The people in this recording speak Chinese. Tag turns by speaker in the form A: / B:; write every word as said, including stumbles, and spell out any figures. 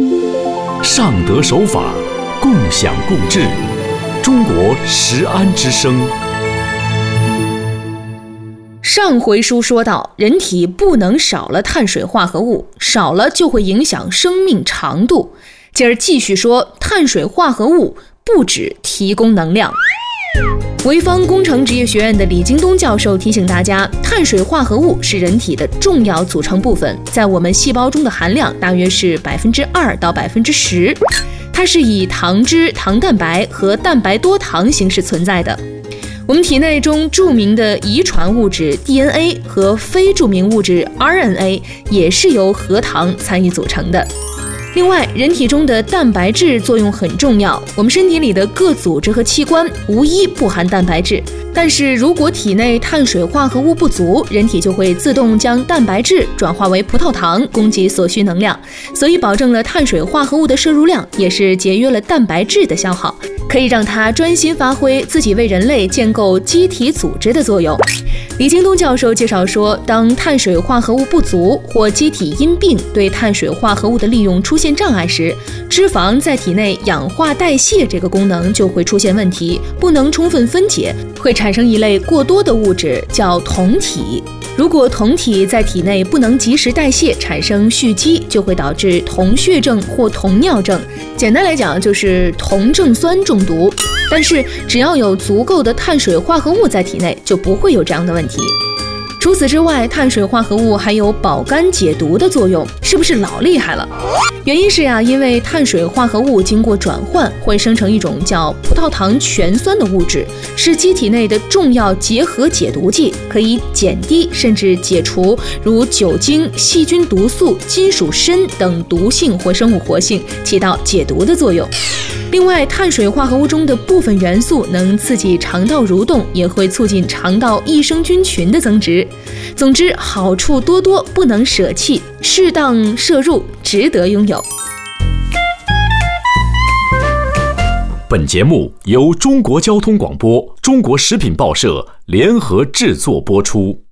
A: 尚德守法，共享共治，中国食安之声。
B: 上回书说到，人体不能少了碳水化合物，少了就会影响生命长度。今儿继续说，碳水化合物不只提供能量。潍坊工程职业学院的李京东教授提醒大家，碳水化合物是人体的重要组成部分，在我们细胞中的含量大约是百分之二到百分之十，它是以糖脂、糖蛋白和蛋白多糖形式存在的。我们体内中著名的遗传物质 D N A 和非著名物质 R N A 也是由核糖参与组成的。另外，人体中的蛋白质作用很重要，我们身体里的各组织和器官无一不含蛋白质，但是如果体内碳水化合物不足，人体就会自动将蛋白质转化为葡萄糖，供给所需能量。所以保证了碳水化合物的摄入量，也是节约了蛋白质的消耗，可以让它专心发挥自己为人类建构机体组织的作用。李京东教授介绍说，当碳水化合物不足或机体因病对碳水化合物的利用出现障碍时，脂肪在体内氧化代谢这个功能就会出现问题，不能充分分解，会产生一类过多的物质，叫酮体。如果酮体在体内不能及时代谢，产生蓄积，就会导致酮血症或酮尿症。简单来讲，就是酮正酸中毒。但是只要有足够的碳水化合物在体内，就不会有这样的问题。除此之外，碳水化合物还有保肝解毒的作用，是不是老厉害了？原因是呀、啊，因为碳水化合物经过转换，会生成一种叫葡萄糖醛酸的物质，是机体内的重要结合解毒剂，可以减低甚至解除如酒精、细菌毒素、金属砷等毒性或生物活性，起到解毒的作用。另外，碳水化合物中的部分元素能刺激肠道蠕动，也会促进肠道益生菌群的增殖。总之，好处多多，不能舍弃，适当摄入，值得拥有。
A: 本节目由中国交通广播、中国食品报社联合制作播出。